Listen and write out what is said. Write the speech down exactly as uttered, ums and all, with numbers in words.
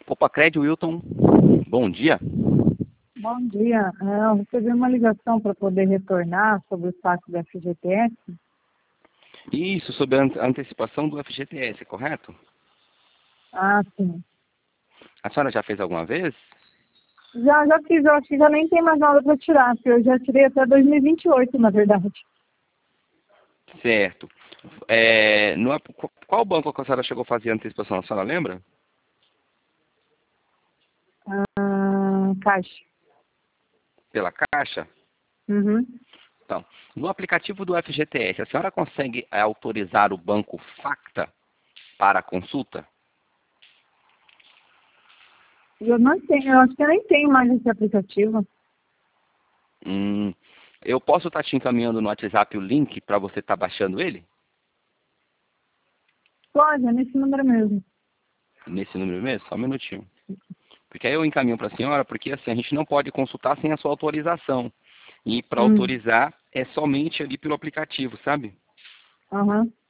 Copacred, Wilton, bom dia. Bom dia. É, eu recebi uma ligação para poder retornar sobre o saque do F G T S. Isso, sobre a ante- antecipação do F G T S, correto? Ah, sim. A senhora já fez alguma vez? Já, já fiz, eu acho que já nem tem mais nada para tirar, porque eu já tirei até dois mil e vinte e oito, na verdade. Certo. É, no, ap- qu- qual banco que a senhora chegou a fazer a antecipação? A senhora lembra? Ah, caixa. Pela Caixa? Uhum. Então, no aplicativo do F G T S, a senhora consegue eh, autorizar o banco Facta para a consulta? Eu não tenho, eu acho que eu nem tenho mais esse aplicativo. Hum, eu posso estar te encaminhando no WhatsApp o link para você estar baixando ele? Pode, é nesse número mesmo. Nesse número mesmo? Só um minutinho. Porque aí eu encaminho para a senhora, porque assim, a gente não pode consultar sem a sua autorização. E para Hum. autorizar é somente ali pelo aplicativo, sabe? Aham.